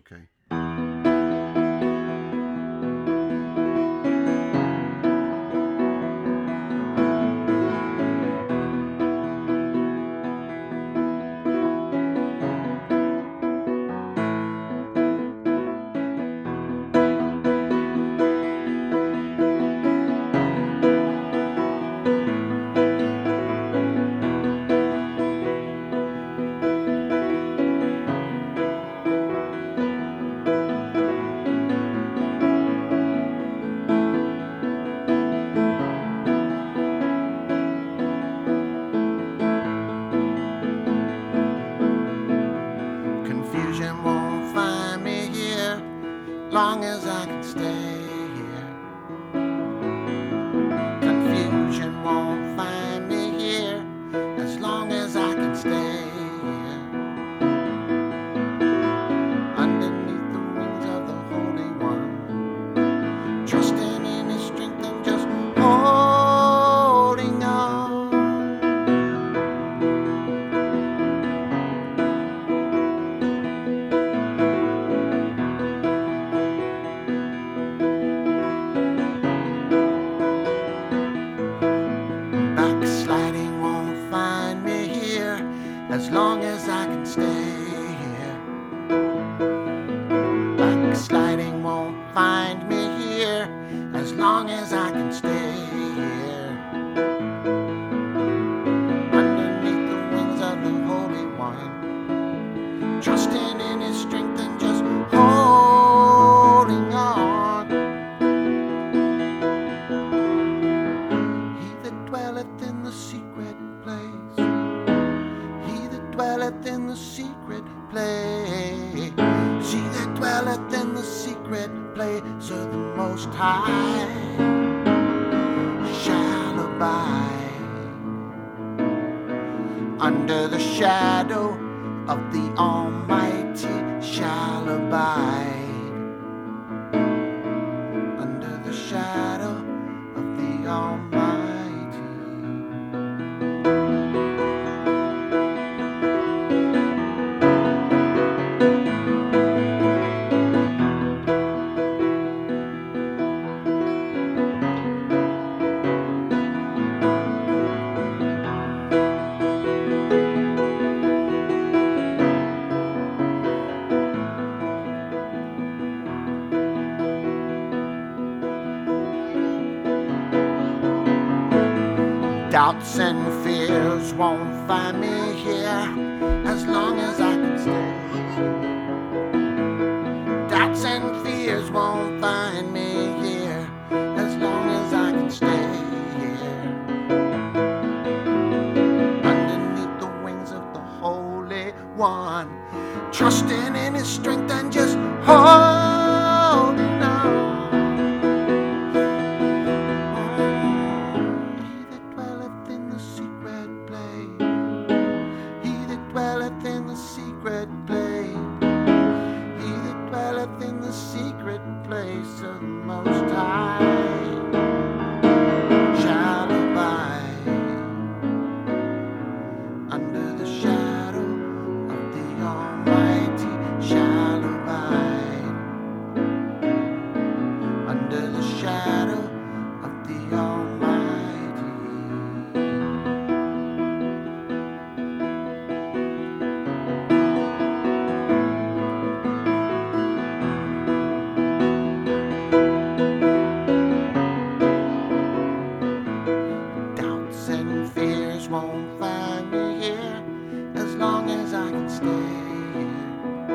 Okay. Confusion won't find me here, long as I can stay here. Confusion won't find me here, as long as I can stay here. Underneath the wings of the Holy One, trusting in His strength and just holding on. Backsliding won't find me here, as long as I can stay here. Backsliding won't find me here, as long as I can stay here. Underneath the wings of the Holy One, trusting in His strength and just holding on. He that dwelleth in the secret place, he that dwelleth in the secret place, she that dwelleth in the secret place of the Most High shall abide under the shadow of the Almighty, shall abide under the shadow of the Almighty. Doubts and fears won't find me here, as long as I can stay. Doubts and fears won't find me here, as long as I can stay here. Underneath the wings of the Holy One, trusting in His strength and just holding on. Place of the Most High shall abide under the shadow of the Almighty, shall abide under the shadow of the Almighty. Won't find me here, as long as I can stay here.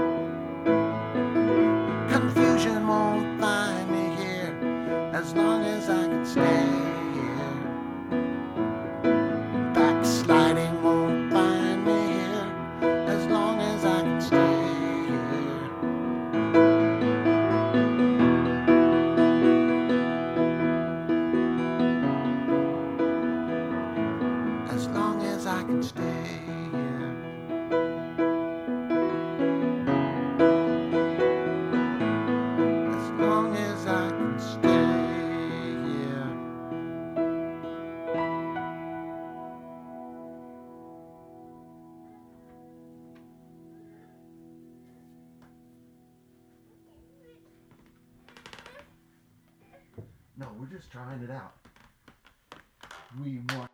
Confusion won't find me here, as long as I can stay here. Backsliding won't find me here, as long as I can stay here. As long as I can stay here. As long as I can stay here. No, we're just trying it out. We want